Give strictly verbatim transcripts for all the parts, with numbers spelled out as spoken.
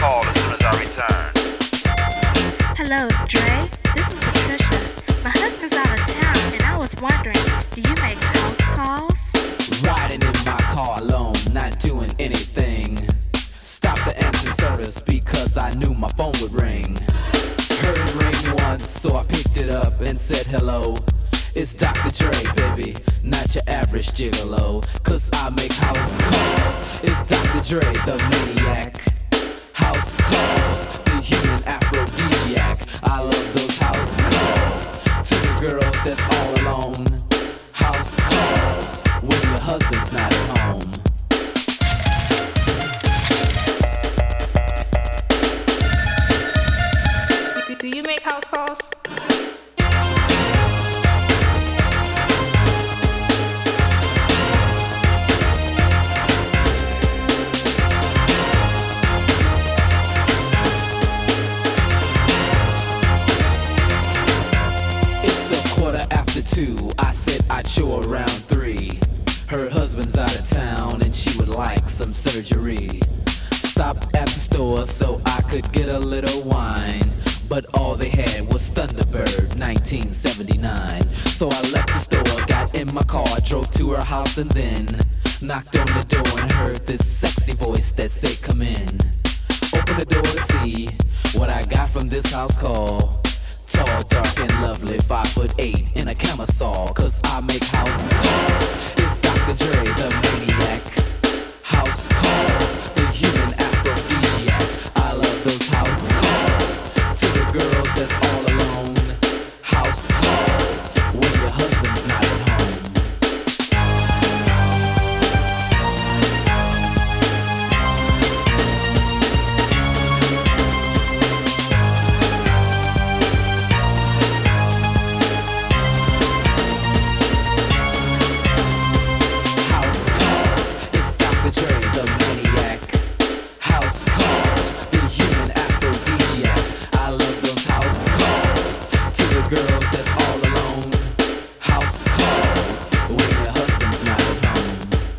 call as soon as I return. Hello, Dre. This is Patricia. My husband's out of town, and I was wondering, do you make house calls? Riding in my car alone, not doing anything. Stopped the answering service because I knew my phone would ring. Heard it ring once, so I picked it up and said hello. It's Doctor Dre, baby, not your average gigolo. Cause I make house calls. It's Doctor Dre, the maniac. House calls, the human aphrodisiac. I love those house calls. To the girls that's all alone. House calls, when your husband's not at home. Do you make house calls? Two, I said I'd show around three. Her husband's out of town and she would like some surgery. Stopped at the store so I could get a little wine, but all they had was Thunderbird nineteen seventy-nine. So I left the store, got in my car, drove to her house and then knocked on the door and heard this sexy voice that said come in. Open the door to see what I got from this house call. Tall, dark, and lovely, five foot eight in a camisole. Cause I make house calls. It's Doctor Dre, the maniac. House calls, the human aphrodisiac. I love those house calls. To the girls that's all alone. House calls, when your husband's not at home. Girls that's all alone. House calls when your husband's not at home.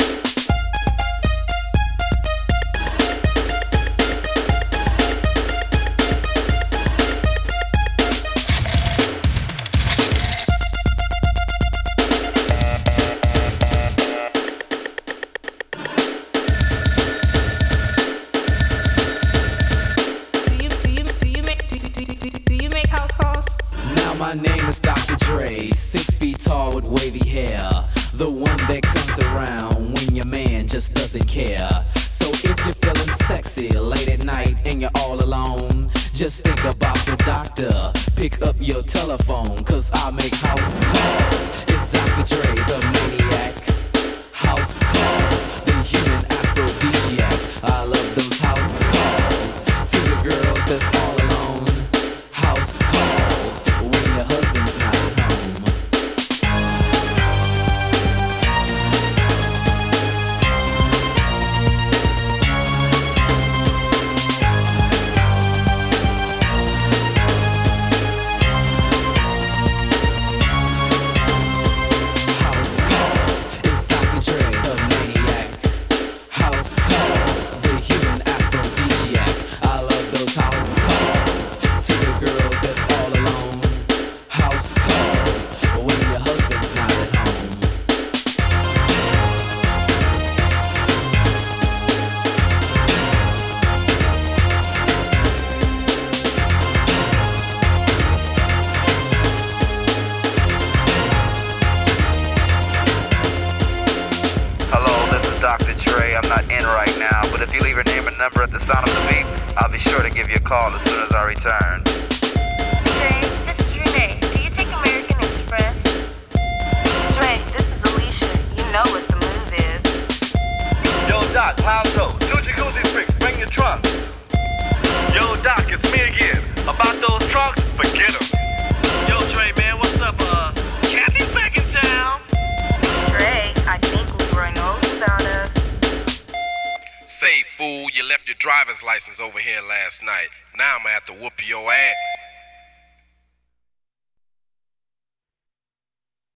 Do you do you do you make do, do, do, do, do you make house calls? My name is Doctor Dre, six feet tall with wavy hair. The one that comes around when your man just doesn't care. So if you're feeling sexy late at night and you're all alone, just think about your doctor. Pick up your telephone, cause I make house calls. It's Doctor Dre, the maniac. House calls, the human aphrodisiac. I love those house calls. To the girls that's all alone. House calls when your husband's not at home. House calls, it's Doctor Dre, the maniac. House calls, the human aphrodisiac. I love those house calls. To the girls that's all alone. House calls when your husband's not at home. Hello, this is Doctor Dre. I'm not in right now, but if you leave your name and number at the sound of the beep, I'll be sure to give you a call as soon as I return. Dre, this is Renee. Do you take American Express? Dre, this is Alicia. You know what the move is. Yo, Doc, Lonzo, two jacuzzi freaks, bring your trunk. Yo, Doc, it's me again. About those trunks, forget them. Yo, Dre, man, what's up, uh, Kathy's back in town? Dre, I think Leroy knows about us. Say, fool, you left your driver's license over here last night. Now I'm gonna have to whoop your ass.